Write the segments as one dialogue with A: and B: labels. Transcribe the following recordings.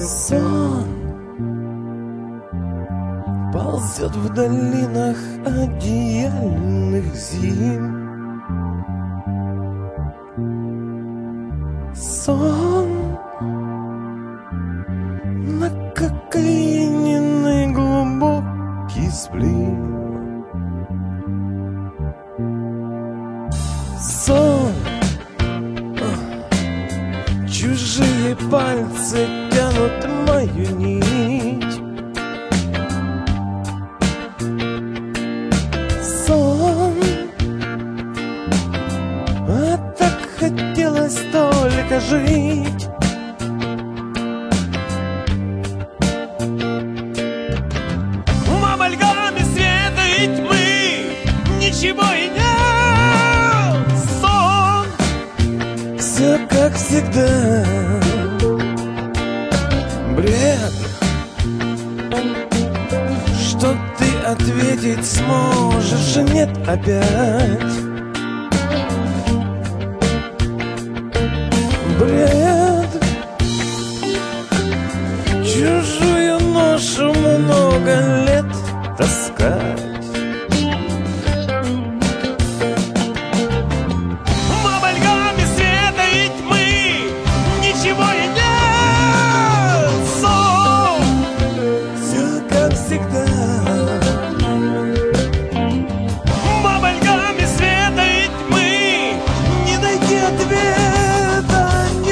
A: Сон ползет в долинах одеяльных зим. Сон на кокаиненный глубокий сплин. Сон, чужие пальцы тянут мою нить. Сон, а так хотелось только жить. В амальгаме света и тьмы ничего и нет. Сон, все как всегда. Бред, что ты ответить сможешь, нет опять. Бред, чужую ношу много лет таскать. В амальгаме света и тьмы ничего и нет. Сон, все как всегда. В амальгаме света и тьмы не найти ответа.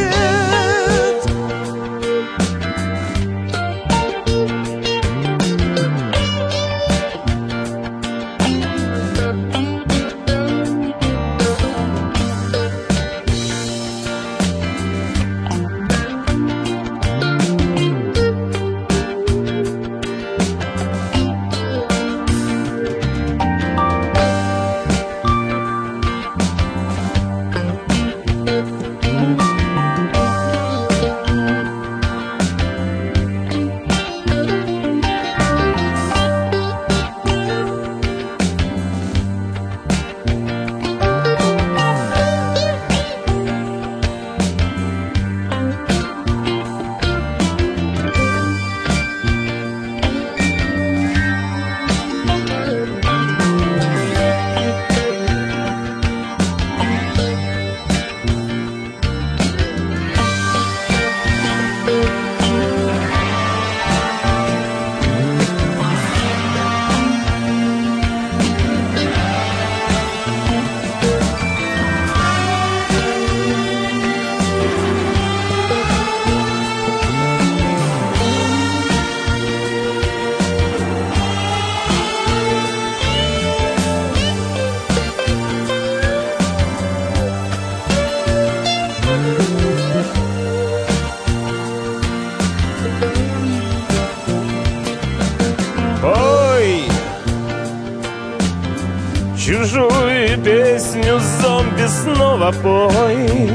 A: Чужую песню зомби снова пой.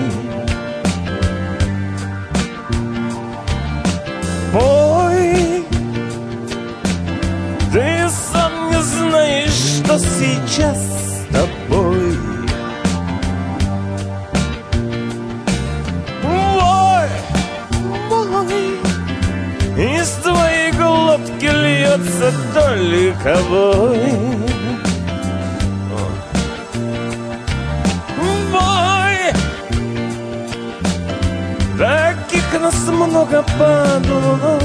A: Пой, ты сам не знаешь, что сейчас с тобой. Вой, вой, из твоей глотки льется только вой. Таких нас много падало.